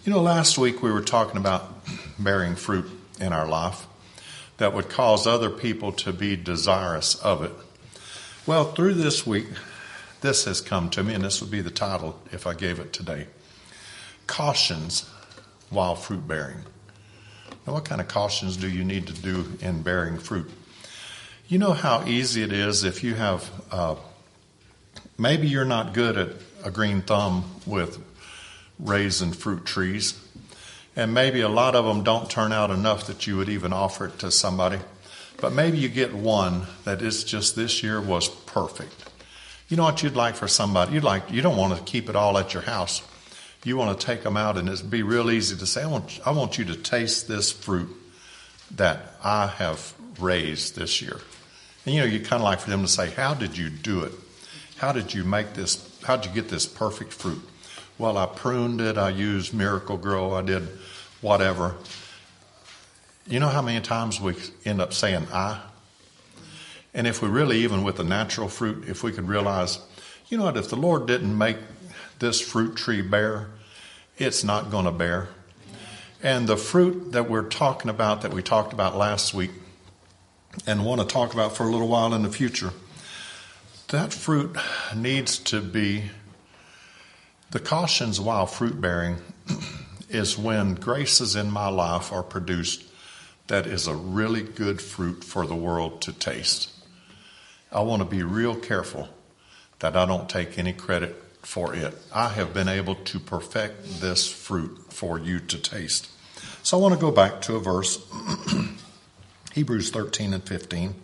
Last week we were talking about bearing fruit in our life that would cause other people to be desirous of it. Well, through this week, this has come to me, and this would be the title if I gave it today. Cautions while fruit bearing. Now, what kind of cautions do you need to do in bearing fruit? You know how easy it is if you have, maybe you're not good at a green thumb with raising fruit trees, and maybe a lot of them don't turn out enough that you would even offer it to somebody, but maybe you get one that is just this year was perfect. You know what you'd like for somebody? You don't want to keep it all at your house. You want to take them out, and it'd be real easy to say, I want you to taste this fruit that I have raised this year. And you kind of like for them to say, how did you do it? How did you make this? How did you get this perfect fruit? Well, I pruned it. I used Miracle-Gro. I did whatever. You know how many times we end up saying I? And if we really, even with the natural fruit, if we could realize, if the Lord didn't make this fruit tree bear, it's not going to bear. And the fruit that we're talking about, that we talked about last week, and want to talk about for a little while in the future, that fruit needs to be, the cautions while fruit bearing is when graces in my life are produced that is a really good fruit for the world to taste. I want to be real careful that I don't take any credit for it. I have been able to perfect this fruit for you to taste. So I want to go back to a verse, Hebrews 13 and 15.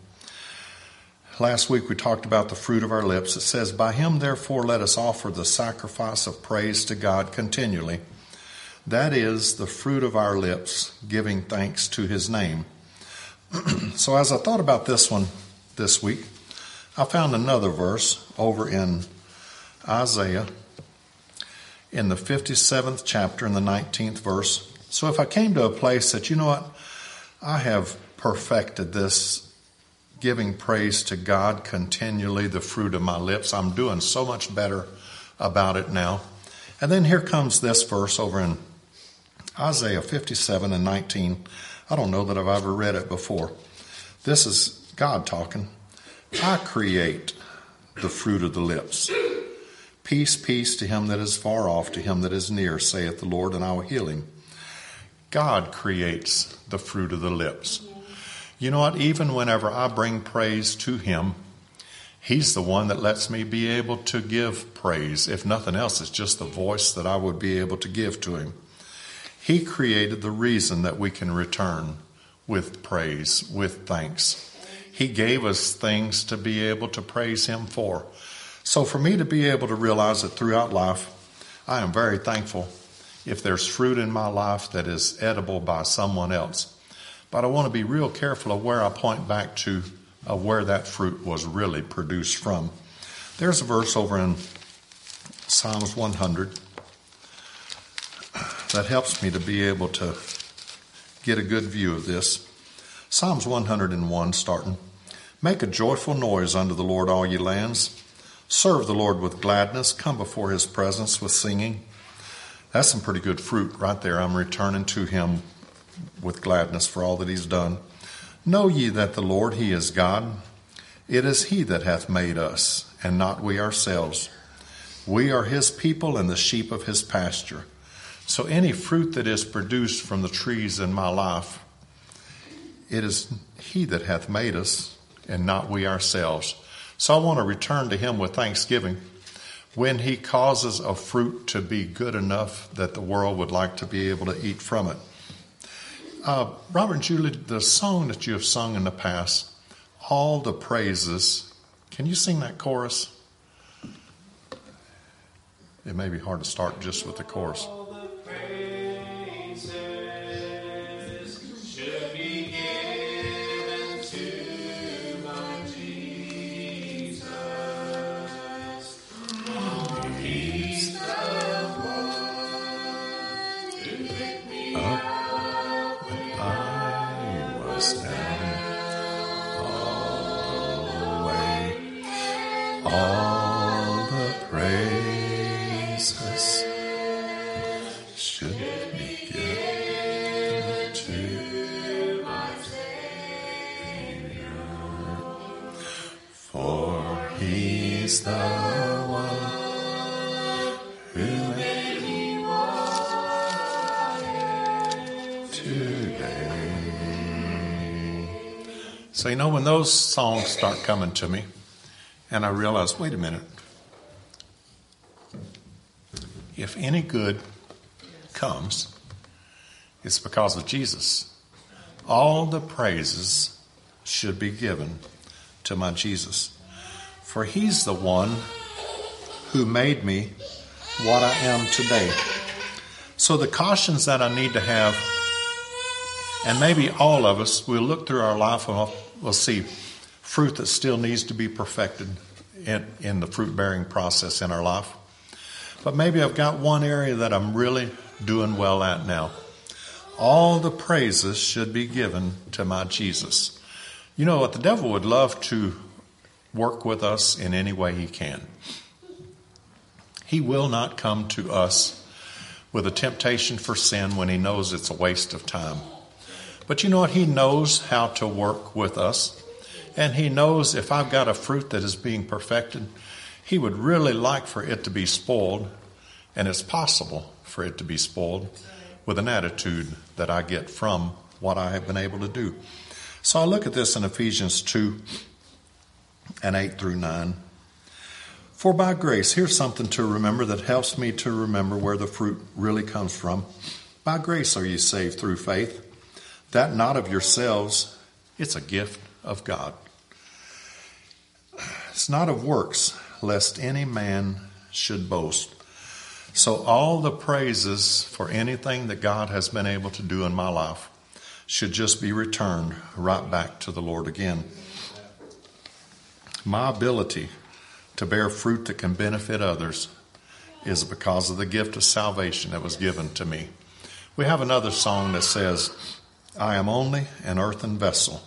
Last week we talked about the fruit of our lips. It says, by him therefore let us offer the sacrifice of praise to God continually. That is the fruit of our lips, giving thanks to his name. So as I thought about this one this week, I found another verse over in Isaiah in the 57th chapter in the 19th verse. So if I came to a place that, I have perfected this giving praise to God continually, the fruit of my lips. I'm doing so much better about it now. And then here comes this verse over in Isaiah 57 and 19. I don't know that I've ever read it before. This is God talking. I create the fruit of the lips. Peace, peace to him that is far off, to him that is near, saith the Lord, and I will heal him. God creates the fruit of the lips. You know what? Even whenever I bring praise to him, he's the one that lets me be able to give praise. If nothing else, it's just the voice that I would be able to give to him. He created the reason that we can return with praise, with thanks. He gave us things to be able to praise him for. So for me to be able to realize that throughout life, I am very thankful if there's fruit in my life that is edible by someone else. But I want to be real careful of where I point back to where that fruit was really produced from. There's a verse over in Psalms 100 that helps me to be able to get a good view of this. Psalms 101 starting. Make a joyful noise unto the Lord, all ye lands. Serve the Lord with gladness. Come before his presence with singing. That's some pretty good fruit right there. I'm returning to him with gladness for all that he's done. Know ye that the Lord, he is God. It is he that hath made us, and not we ourselves. We are his people and the sheep of his pasture. So any fruit that is produced from the trees in my life, it is he that hath made us, and not we ourselves. So I want to return to him with thanksgiving when he causes a fruit to be good enough that the world would like to be able to eat from it. Robert and Julie, the song that you have sung in the past, all the praises, can you sing that chorus? It may be hard to start just with the chorus. All the praises should He's the one who made me what today. So, when those songs start coming to me, and I realize, wait a minute, if any good comes, it's because of Jesus. All the praises should be given to my Jesus. For He's the one who made me what I am today. So the cautions that I need to have, and maybe all of us, we'll look through our life and we'll see fruit that still needs to be perfected in the fruit-bearing process in our life. But maybe I've got one area that I'm really doing well at now. All the praises should be given to my Jesus. You know what? The devil would love to work with us in any way he can. He will not come to us with a temptation for sin when he knows it's a waste of time. But you know what? He knows how to work with us. And he knows if I've got a fruit that is being perfected, he would really like for it to be spoiled. And it's possible for it to be spoiled with an attitude that I get from what I have been able to do. So I look at this in Ephesians 2 and 8 through 9. For by grace, here's something to remember that helps me to remember where the fruit really comes from. By grace are you saved through faith, that not of yourselves, it's a gift of God. It's not of works, lest any man should boast. So all the praises for anything that God has been able to do in my life should just be returned right back to the Lord again. My ability to bear fruit that can benefit others is because of the gift of salvation that was given to me. We have another song that says, I am only an earthen vessel.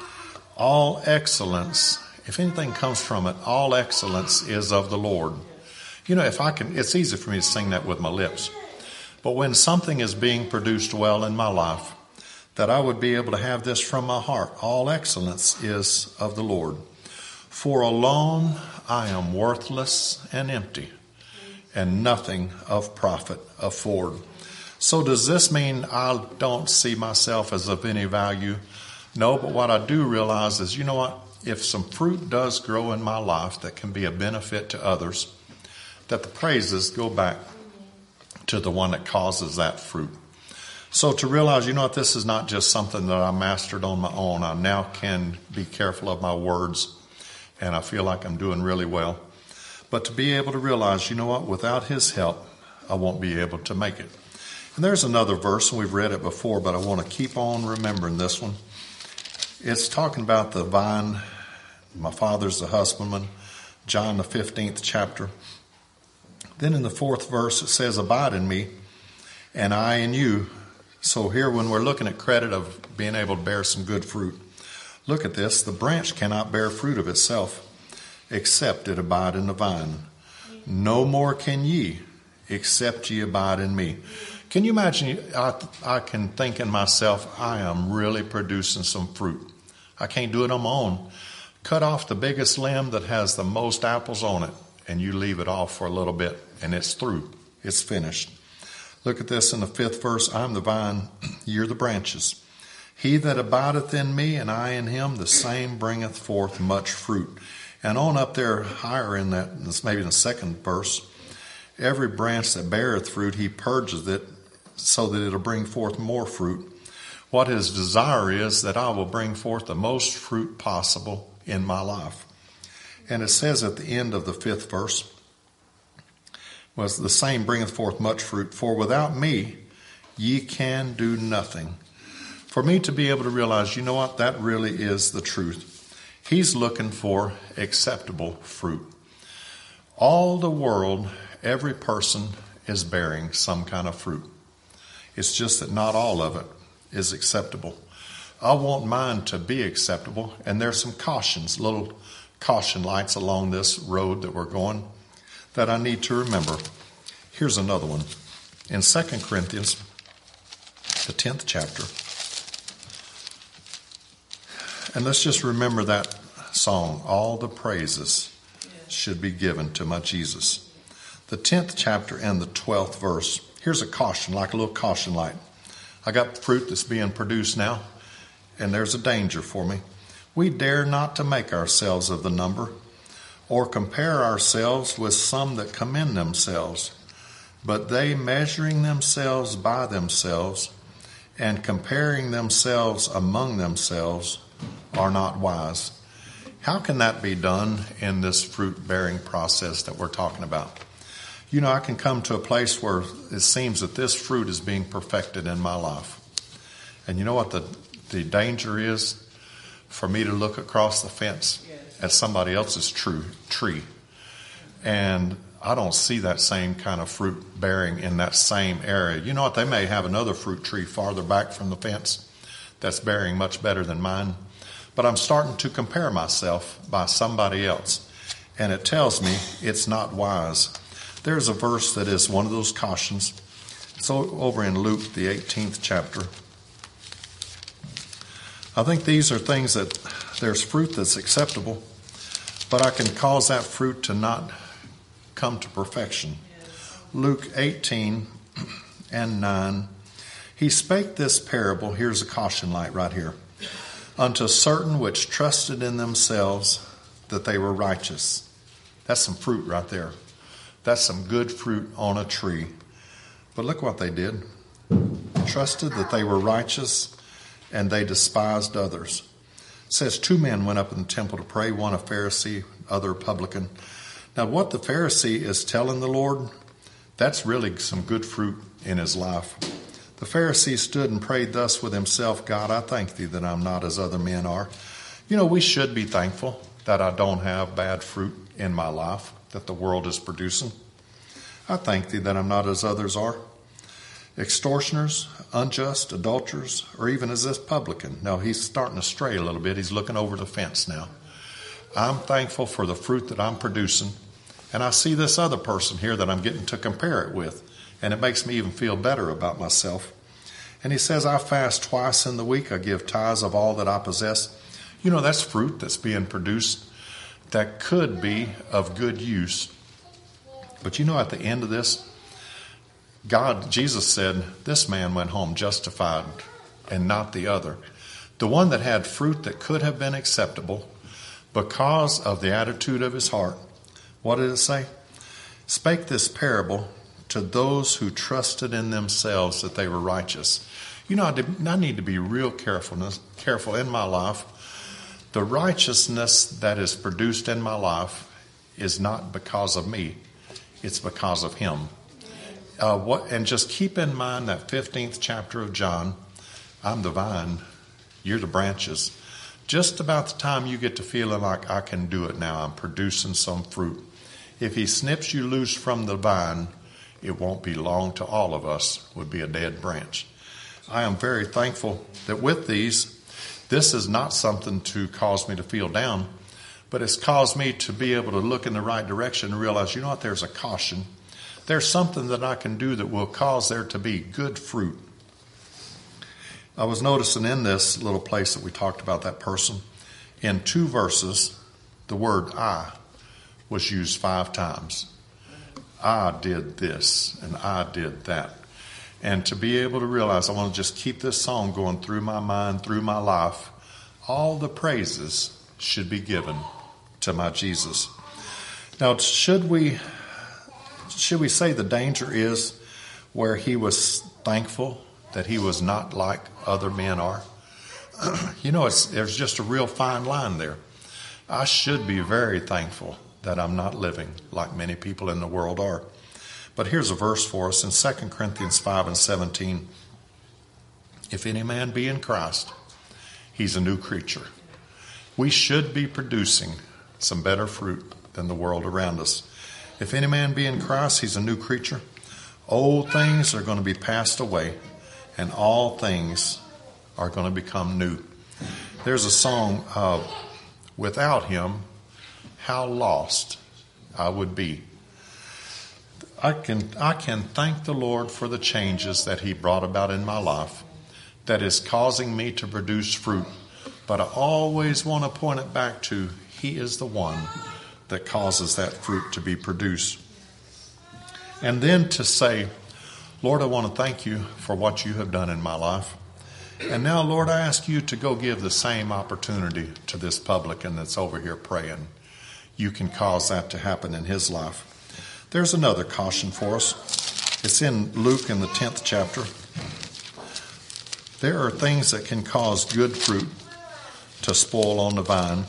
All excellence, if anything comes from it, all excellence is of the Lord. If I can, it's easy for me to sing that with my lips. But when something is being produced well in my life, that I would be able to have this from my heart. All excellence is of the Lord. For alone I am worthless and empty, and nothing of profit afford. So does this mean I don't see myself as of any value? No, but what I do realize is, you know what? If some fruit does grow in my life that can be a benefit to others, that the praises go back to the one that causes that fruit. So to realize, this is not just something that I mastered on my own. I now can be careful of my words, and I feel like I'm doing really well. But to be able to realize, without His help, I won't be able to make it. And there's another verse, and we've read it before, but I want to keep on remembering this one. It's talking about the vine. My Father's the husbandman. John the 15th chapter. Then in the 4th verse, it says, abide in me, and I in you. So here, when we're looking at credit of being able to bear some good fruit, look at this. The branch cannot bear fruit of itself, except it abide in the vine. No more can ye, except ye abide in me. Can you imagine, I can think in myself, I am really producing some fruit. I can't do it on my own. Cut off the biggest limb that has the most apples on it, and you leave it off for a little bit, and it's through. It's finished. Look at this in the 5th verse. I am the vine, ye are the branches. He that abideth in me, and I in him, the same bringeth forth much fruit. And on up there, higher in that, this maybe in the 2nd verse, every branch that beareth fruit, he purges it, so that it'll bring forth more fruit. What his desire is that I will bring forth the most fruit possible in my life. And it says at the end of the 5th verse, was the same bringeth forth much fruit, for without me ye can do nothing. For me to be able to realize, that really is the truth. He's looking for acceptable fruit. All the world, every person is bearing some kind of fruit. It's just that not all of it is acceptable. I want mine to be acceptable, and there's some cautions, little caution lights along this road that we're going that I need to remember. Here's another one. In 2 Corinthians, the 10th chapter, and let's just remember that song, all the praises should be given to my Jesus. The 10th chapter and the 12th verse. Here's a caution, like a little caution light. I got fruit that's being produced now, and there's a danger for me. We dare not to make ourselves of the number, or compare ourselves with some that commend themselves. But they, measuring themselves by themselves, and comparing themselves among themselves, are not wise. How can that be done in this fruit-bearing process that we're talking about? You know, I can come to a place where it seems that this fruit is being perfected in my life. And you know what the danger is? For me to look across the fence at somebody else's tree. And I don't see that same kind of fruit bearing in that same area. You know what? They may have another fruit tree farther back from the fence that's bearing much better than mine. But I'm starting to compare myself by somebody else. And it tells me it's not wise. There's a verse that is one of those cautions. It's over in Luke, the 18th chapter. I think these are things that there's fruit that's acceptable, but I can cause that fruit to not come to perfection. Luke 18 and 9. He spake this parable, here's a caution light right here, unto certain which trusted in themselves that they were righteous. That's some fruit right there. That's some good fruit on a tree. But look what they did. Trusted that they were righteous, and they despised others. It says 2 men went up in the temple to pray, one a Pharisee, other a publican. Now what the Pharisee is telling the Lord, that's really some good fruit in his life. The Pharisee stood and prayed thus with himself, God, I thank thee that I'm not as other men are. You know, we should be thankful that I don't have bad fruit in my life that the world is producing. I thank thee that I'm not as others are. Extortioners, unjust, adulterers, or even as this publican. Now he's starting to stray a little bit. He's looking over the fence now. I'm thankful for the fruit that I'm producing. And I see this other person here that I'm getting to compare it with. And it makes me even feel better about myself. And he says, I fast twice in the week. I give tithes of all that I possess. You know, that's fruit that's being produced that could be of good use. But you know, at the end of this, Jesus said, this man went home justified and not the other. The one that had fruit that could have been acceptable because of the attitude of his heart. What did it say? Spake this parable to those who trusted in themselves that they were righteous. You know, I need to be real careful in my life. The righteousness that is produced in my life is not because of me. It's because of him. And just keep in mind that 15th chapter of John. I'm the vine, you're the branches. Just about the time you get to feeling like I can do it now, I'm producing some fruit. If he snips you loose from the vine, it won't be long to all of us would be a dead branch. I am very thankful that with these, this is not something to cause me to feel down, but it's caused me to be able to look in the right direction and realize, you know what, there's a caution. There's something that I can do that will cause there to be good fruit. I was noticing in this little place that we talked about that person, in 2 verses, the word I was used 5 times. I did this and I did that. And to be able to realize, I want to just keep this song going through my mind, through my life. All the praises should be given to my Jesus. Now, should we say the danger is where he was thankful that he was not like other men are? You know, there's just a real fine line there. I should be very thankful that I'm not living like many people in the world are. But here's a verse for us in 2 Corinthians 5 and 17. If any man be in Christ, he's a new creature. We should be producing some better fruit than the world around us. If any man be in Christ, he's a new creature. Old things are going to be passed away, and all things are going to become new. There's a song, without him, how lost I would be. I can thank the Lord for the changes that he brought about in my life that is causing me to produce fruit. But I always want to point it back to he is the one that causes that fruit to be produced. And then to say, Lord, I want to thank you for what you have done in my life. And now, Lord, I ask you to go give the same opportunity to this publican that's over here praying. You can cause that to happen in his life. There's another caution for us. It's in Luke in the 10th chapter. There are things that can cause good fruit to spoil on the vine.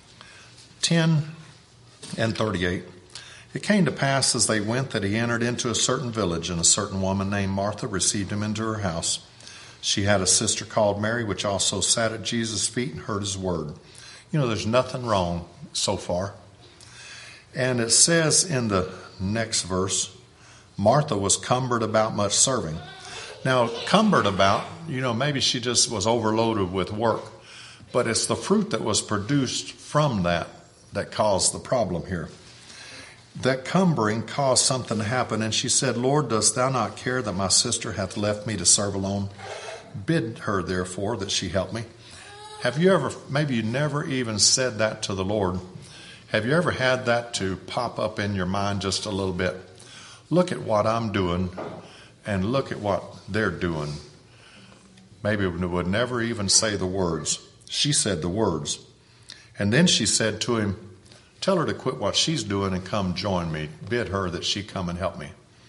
10:38. It came to pass as they went that he entered into a certain village, and a certain woman named Martha received him into her house. She had a sister called Mary, which also sat at Jesus' feet and heard his word. You know, there's nothing wrong so far. And it says in the next verse, Martha was cumbered about much serving. Now, cumbered about, maybe she just was overloaded with work. But it's the fruit that was produced from that caused the problem here. That cumbering caused something to happen, and she said, Lord, dost thou not care that my sister hath left me to serve alone? Bid her, therefore, that she help me. Have you ever, maybe you never even said that to the Lord. Have you ever had that to pop up in your mind just a little bit? Look at what I'm doing, and look at what they're doing. Maybe we would never even say the words. She said the words. And then she said to him, tell her to quit what she's doing and come join me. Bid her that she come and help me.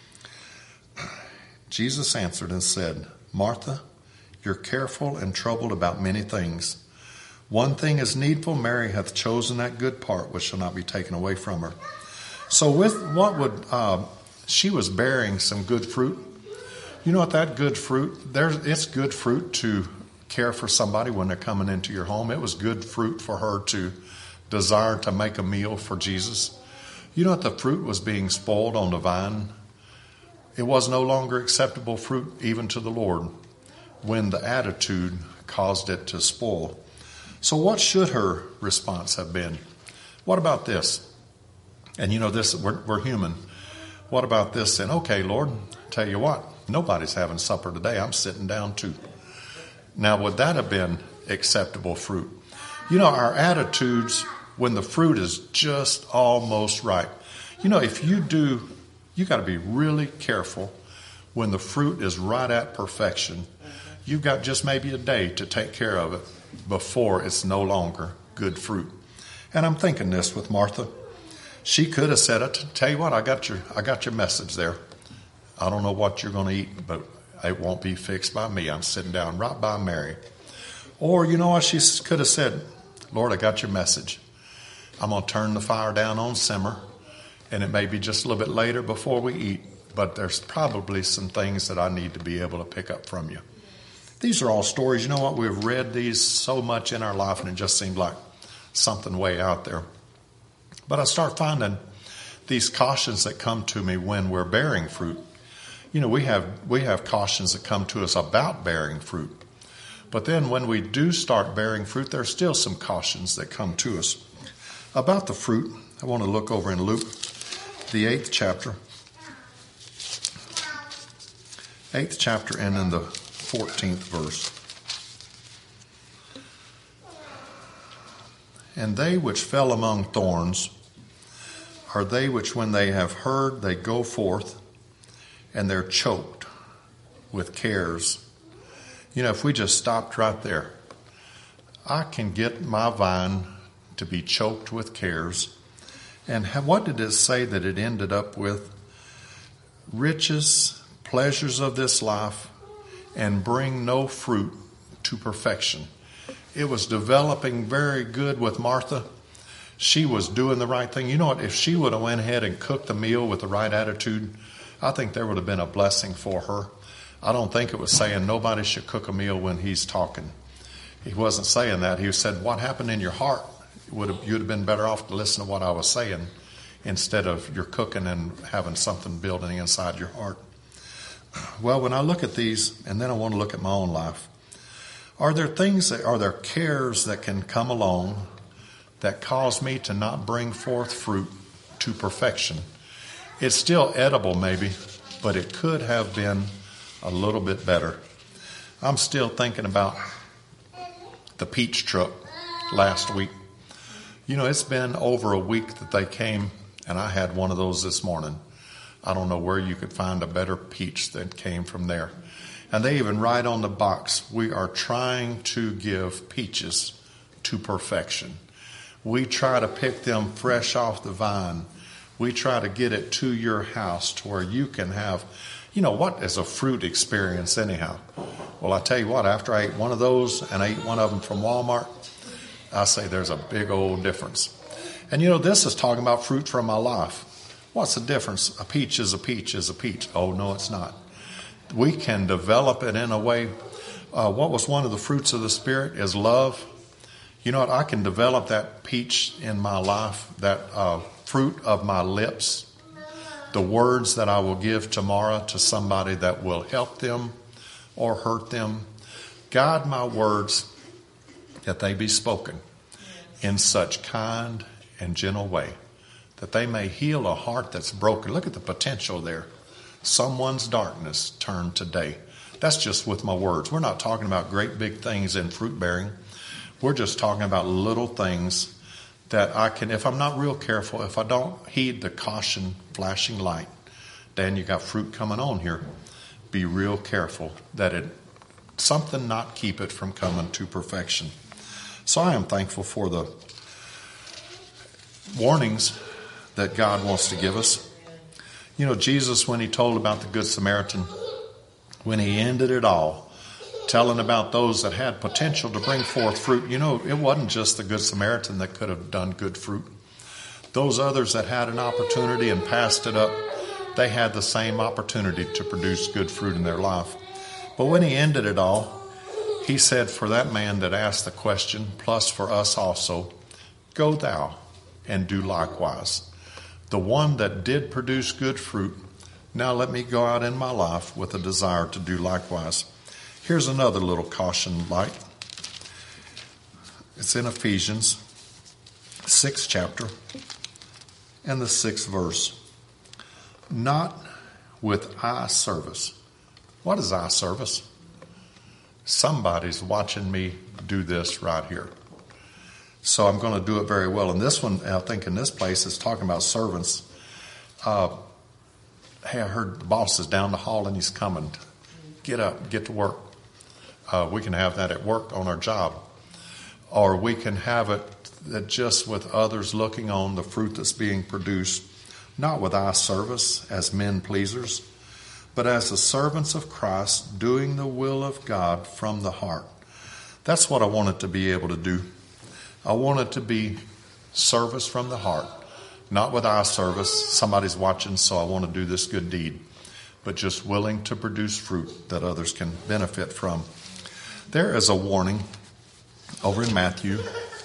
Jesus answered and said, Martha, you're careful and troubled about many things. One thing is needful. Mary hath chosen that good part which shall not be taken away from her. So she was bearing some good fruit. You know what that good fruit, it's good fruit to care for somebody when they're coming into your home. It was good fruit for her to desire to make a meal for Jesus. You know what the fruit was being spoiled on the vine? It was no longer acceptable fruit even to the Lord when the attitude caused it to spoil. So what should her response have been? What about this? And this, we're human. What about this? And okay, Lord, tell you what, nobody's having supper today. I'm sitting down too. Now, would that have been acceptable fruit? Our attitudes when the fruit is just almost right. If you do, you got to be really careful when the fruit is right at perfection. You've got just maybe a day to take care of it before it's no longer good fruit. And I'm thinking this with Martha. She could have said it. Tell you what, I got your message there. I don't know what you're going to eat, but it won't be fixed by me. I'm sitting down right by Mary. Or you know what she could have said? Lord, I got your message. I'm going to turn the fire down on simmer, and it may be just a little bit later before we eat, but there's probably some things that I need to be able to pick up from you. These are all stories. You know what? We've read these so much in our life, and it just seemed like something way out there. But I start finding these cautions that come to me when we're bearing fruit. We have cautions that come to us about bearing fruit. But then when we do start bearing fruit, there's still some cautions that come to us. About the fruit, I want to look over in Luke, the 8th chapter. 8th chapter and in the 14th verse. And they which fell among thorns are they which when they have heard, they go forth, and they're choked with cares. If we just stopped right there, I can get my vine to be choked with cares. And what did it say that it ended up with? Riches, pleasures of this life, and bring no fruit to perfection. It was developing very good with Martha. She was doing the right thing. You know what? If she would have went ahead and cooked the meal with the right attitude, I think there would have been a blessing for her. I don't think it was saying nobody should cook a meal when he's talking. He wasn't saying that. He said, what happened in your heart? You'd have been better off to listen to what I was saying instead of you're cooking and having something building inside your heart. Well, when I look at these, and then I want to look at my own life, are there cares that can come along that cause me to not bring forth fruit to perfection? It's still edible maybe, but it could have been a little bit better. I'm still thinking about the peach truck last week. You know, it's been over a week that they came, and I had one of those this morning. I don't know where you could find a better peach that came from there. And they even write on the box, we are trying to give peaches to perfection. We try to pick them fresh off the vine. We try to get it to your house to where you can have, you know, what is a fruit experience anyhow? Well, I tell you what, after I ate one of those and I ate one of them from Walmart, I say there's a big old difference. And you know, this is talking about fruit from my life. What's the difference? A peach is a peach is a peach. Oh, no, it's not. We can develop it in a way. What was one of the fruits of the Spirit is love. You know what? I can develop that peach in my life, that fruit of my lips, the words that I will give tomorrow to somebody that will help them or hurt them. Guide my words that they be spoken in such kind and gentle way that they may heal a heart that's broken. Look at the potential there. Someone's darkness turned to day. That's just with my words. We're not talking about great big things in fruit bearing. We're just talking about little things that I can, if I'm not real careful, if I don't heed the caution flashing light, Dan, you got fruit coming on here. Be real careful that something not keep it from coming to perfection. So I am thankful for the warnings that God wants to give us. You know, Jesus, when he told about the Good Samaritan, when he ended it all, telling about those that had potential to bring forth fruit, you know, it wasn't just the Good Samaritan that could have done good fruit. Those others that had an opportunity and passed it up, they had the same opportunity to produce good fruit in their life. But when he ended it all, he said, for that man that asked the question, plus for us also, go thou and do likewise. The one that did produce good fruit, now let me go out in my life with a desire to do likewise. Here's another little caution light. It's in Ephesians 6th chapter and the 6th verse. Not with eye service. What is eye service? Somebody's watching me do this right here. So I'm going to do it very well. And this one, I think in this place, is talking about servants. Hey, I heard the boss is down the hall and he's coming. Get up, get to work. We can have that at work on our job. Or we can have it that just with others looking on the fruit that's being produced, not with eye service as men pleasers, but as the servants of Christ, doing the will of God from the heart. That's what I want it to be able to do. I want it to be service from the heart, not with eye service. Somebody's watching, so I want to do this good deed, but just willing to produce fruit that others can benefit from. There is a warning over in Matthew,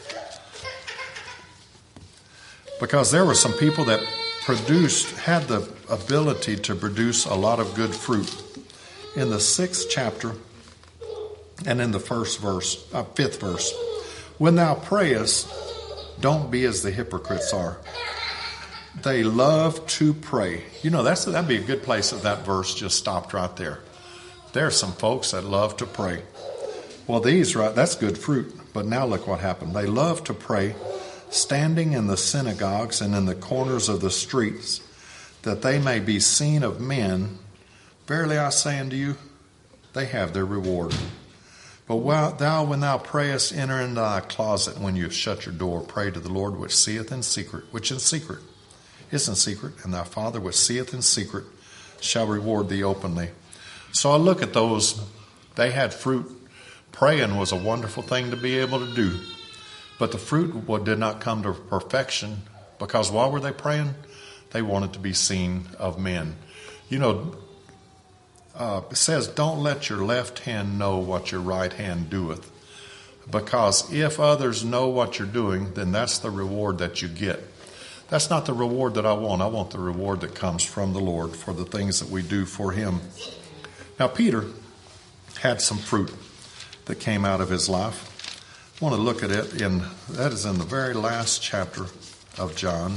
because there were some people that had the ability to produce a lot of good fruit. In the 6th chapter and in the 5th verse, when thou prayest, don't be as the hypocrites are. They love to pray. You know, that'd be a good place if that verse just stopped right there. There are some folks that love to pray. Well, that's good fruit. But now look what happened. They love to pray, standing in the synagogues and in the corners of the streets, that they may be seen of men. Verily I say unto you, they have their reward. But when thou prayest, enter into thy closet. When you have shut your door, pray to the Lord which seeth in secret, is in secret, and thy Father which seeth in secret shall reward thee openly. So I look at those, they had fruit. Praying was a wonderful thing to be able to do. But the fruit did not come to perfection, because why were they praying? They wanted to be seen of men. You know, it says, don't let your left hand know what your right hand doeth. Because if others know what you're doing, then that's the reward that you get. That's not the reward that I want. I want the reward that comes from the Lord for the things that we do for him. Now, Peter had some fruit that came out of his life. I want to look at it that is in the very last chapter of John.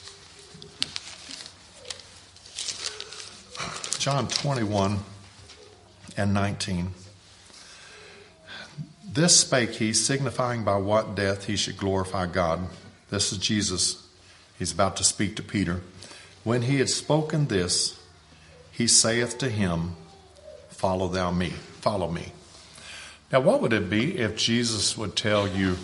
John 21 and 19. This spake he, signifying by what death he should glorify God. This is Jesus. He's about to speak to Peter. When he had spoken this, he saith to him, follow me. Now, what would it be if Jesus would tell you,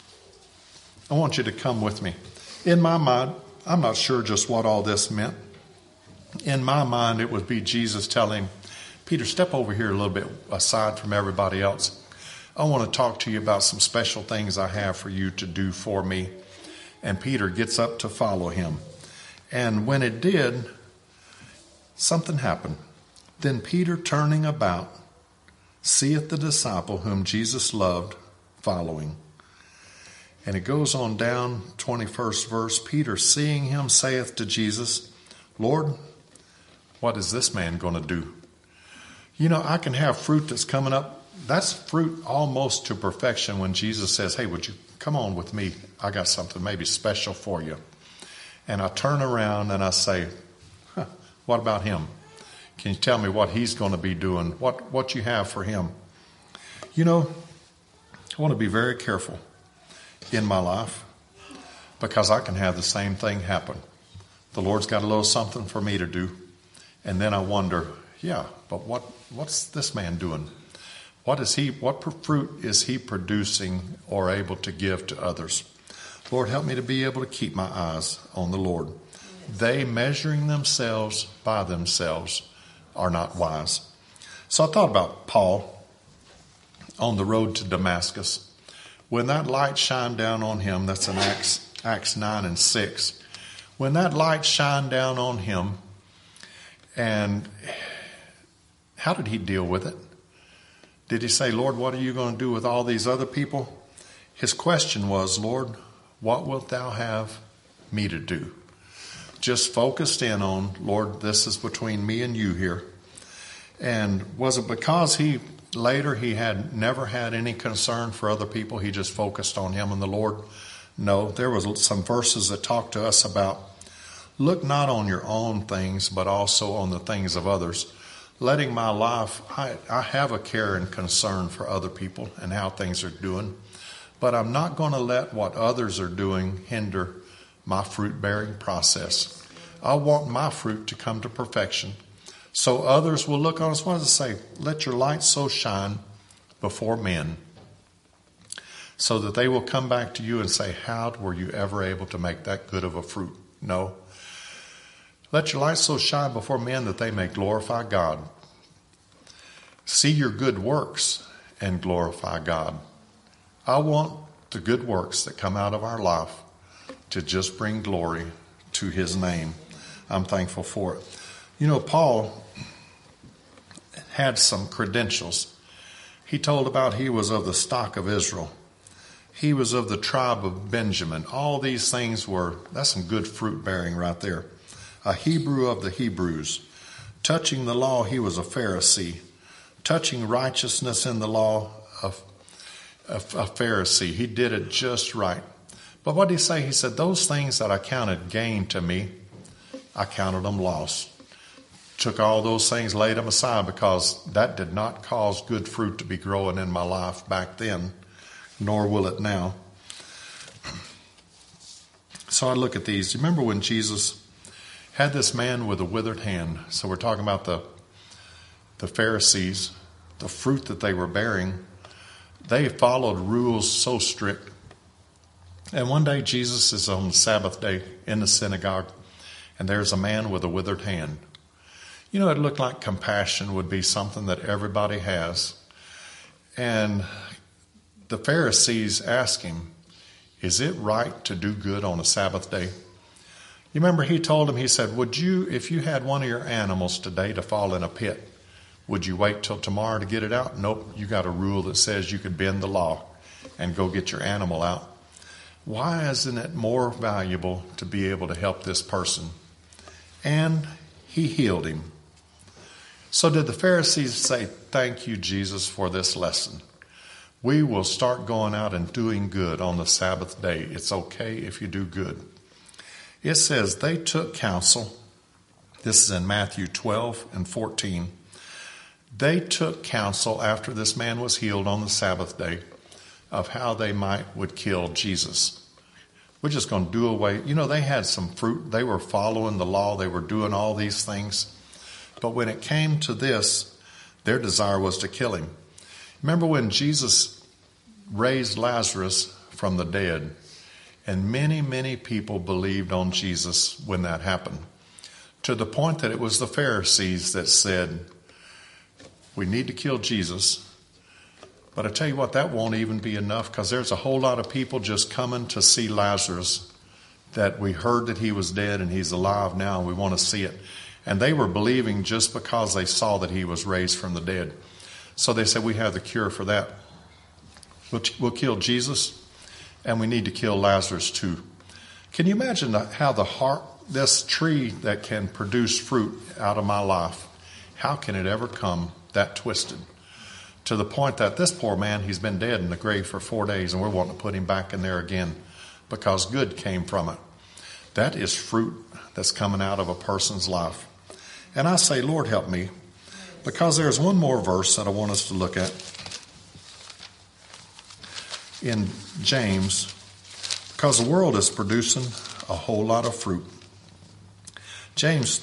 I want you to come with me? In my mind, I'm not sure just what all this meant. In my mind, it would be Jesus telling Peter, step over here a little bit aside from everybody else. I want to talk to you about some special things I have for you to do for me. And Peter gets up to follow him. And when it did, something happened. Then Peter, turning about, seeth the disciple whom Jesus loved following. And it goes on down, 21st verse. Peter, seeing him, saith to Jesus, Lord, what is this man going to do? You know, I can have fruit that's coming up. That's fruit almost to perfection when Jesus says, hey, would you come on with me? I got something maybe special for you. And I turn around and I say, what about him? Can you tell me what he's going to be doing? What you have for him? You know, I want to be very careful in my life because I can have the same thing happen. The Lord's got a little something for me to do. And then I wonder, yeah, but what's this man doing? What fruit is he producing or able to give to others? Lord, help me to be able to keep my eyes on the Lord. They measuring themselves by themselves are not wise. So I thought about Paul on the road to Damascus. When that light shined down on him, that's in Acts 9 and 6. When that light shined down on him, and how did he deal with it? Did he say, Lord, what are you going to do with all these other people? His question was, Lord, what wilt thou have me to do? Just focused in on, Lord, this is between me and you here. And was it because he had never had any concern for other people? He just focused on him and the Lord? No, there was some verses that talk to us about look not on your own things, but also on the things of others. Letting my life, I have a care and concern for other people and how things are doing, but I'm not going to let what others are doing hinder my fruit-bearing process. I want my fruit to come to perfection. So others will look on us. What does it say? Let your light so shine before men so that they will come back to you and say, how were you ever able to make that good of a fruit? No. Let your light so shine before men that they may glorify God. See your good works and glorify God. I want the good works that come out of our life to just bring glory to his name. I'm thankful for it. You know, Paul had some credentials. He told about he was of the stock of Israel. He was of the tribe of Benjamin. All these things that's some good fruit bearing right there. A Hebrew of the Hebrews. Touching the law, he was a Pharisee. Touching righteousness in the law, a Pharisee. He did it just right. But what did he say? He said, those things that I counted gain to me, I counted them loss. Took all those things, laid them aside because that did not cause good fruit to be growing in my life back then, nor will it now. So I look at these. Remember when Jesus had this man with a withered hand? So we're talking about the Pharisees, the fruit that they were bearing. They followed rules so strict. And one day Jesus is on the Sabbath day in the synagogue, and there's a man with a withered hand. You know, it looked like compassion would be something that everybody has. And the Pharisees asked him, is it right to do good on a Sabbath day? You remember he told him, he said, would you, if you had one of your animals today to fall in a pit, would you wait till tomorrow to get it out? Nope, you got a rule that says you could bend the law and go get your animal out. Why isn't it more valuable to be able to help this person? And he healed him. So did the Pharisees say, thank you, Jesus, for this lesson? We will start going out and doing good on the Sabbath day. It's okay if you do good. It says they took counsel. This is in Matthew 12 and 14. They took counsel after this man was healed on the Sabbath day of how they would kill Jesus. We're just going to do away. They had some fruit. They were following the law. They were doing all these things. But when it came to this, their desire was to kill him. Remember when Jesus raised Lazarus from the dead, and many, many people believed on Jesus when that happened, to the point that it was the Pharisees that said, we need to kill Jesus. But I tell you what, that won't even be enough, because there's a whole lot of people just coming to see Lazarus, that we heard that he was dead and he's alive now, and we want to see it. And they were believing just because they saw that he was raised from the dead. So they said, we have the cure for that. We'll kill Jesus, and we need to kill Lazarus too. Can you imagine how this tree that can produce fruit out of my life, how can it ever come that twisted? To the point that this poor man, he's been dead in the grave for 4 days, and we're wanting to put him back in there again because good came from it. That is fruit that's coming out of a person's life. And I say, Lord, help me, because there's one more verse that I want us to look at in James, because the world is producing a whole lot of fruit. James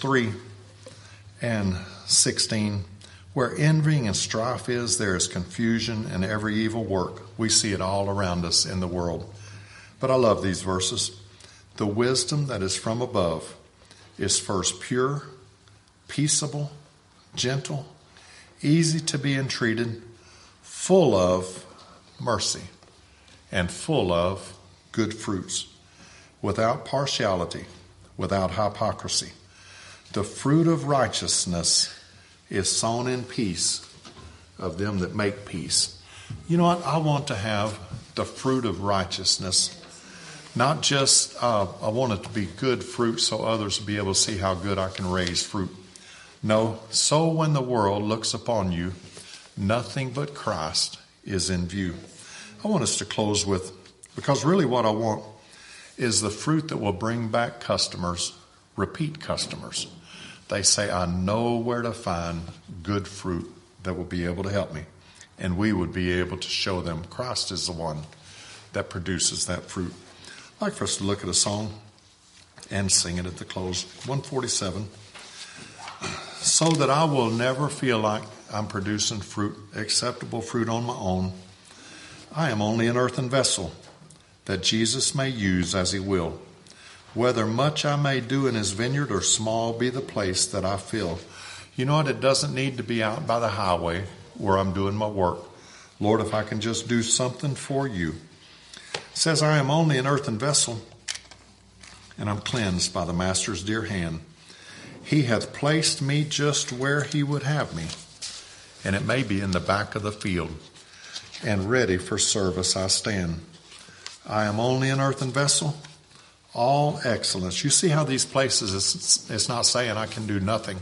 3:16, where envying and strife is, there is confusion and every evil work. We see it all around us in the world. But I love these verses. The wisdom that is from above is first pure, peaceable, gentle, easy to be entreated, full of mercy, and full of good fruits, without partiality, without hypocrisy. The fruit of righteousness is sown in peace of them that make peace. You know what? I want to have the fruit of righteousness. Not just, I want it to be good fruit so others will be able to see how good I can raise fruit. No, so when the world looks upon you, nothing but Christ is in view. I want us to close with, because really what I want is the fruit that will bring back customers, repeat customers. They say, I know where to find good fruit that will be able to help me. And we would be able to show them Christ is the one that produces that fruit. I'd like for us to look at a song and sing it at the close. 147. So that I will never feel like I'm producing fruit, acceptable fruit on my own. I am only an earthen vessel that Jesus may use as he will. Whether much I may do in his vineyard or small be the place that I fill. You know what? It doesn't need to be out by the highway where I'm doing my work. Lord, if I can just do something for you. It says, I am only an earthen vessel, and I'm cleansed by the Master's dear hand. He hath placed me just where he would have me, and it may be in the back of the field, and ready for service I stand. I am only an earthen vessel, all excellence. You see how these places, it's not saying I can do nothing.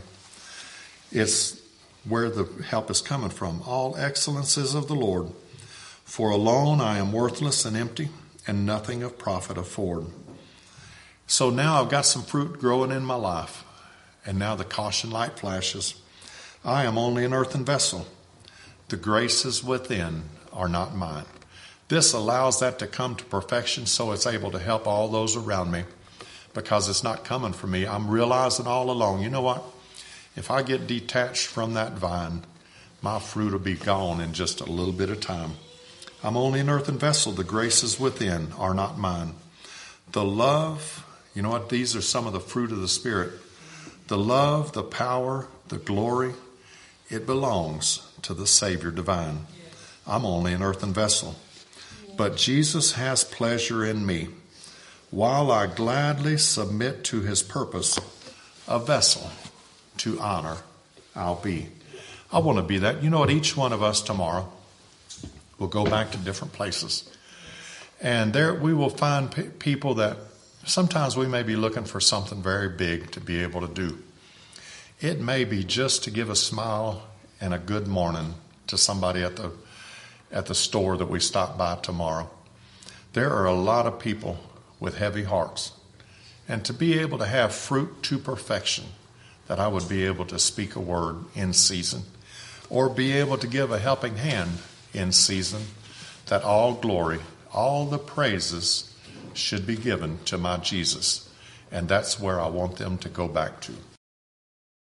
It's where the help is coming from. All excellence is of the Lord. For alone I am worthless and empty, and nothing of profit afford. So now I've got some fruit growing in my life. And now the caution light flashes. I am only an earthen vessel. The graces within are not mine. This allows that to come to perfection so it's able to help all those around me, because it's not coming from me. I'm realizing all along, you know what? If I get detached from that vine, my fruit will be gone in just a little bit of time. I'm only an earthen vessel. The graces within are not mine. The love, you know what? These are some of the fruit of the Spirit. The love, the power, the glory, it belongs to the Savior divine. I'm only an earthen vessel. But Jesus has pleasure in me. While I gladly submit to his purpose, a vessel to honor I'll be. I want to be that. You know what? Each one of us tomorrow will go back to different places. And there we will find people that sometimes we may be looking for something very big to be able to do. It may be just to give a smile and a good morning to somebody at the store that we stop by tomorrow. There are a lot of people with heavy hearts. And to be able to have fruit to perfection, that I would be able to speak a word in season, or be able to give a helping hand in season, that all glory, all the praises should be given to my Jesus. And that's where I want them to go back to.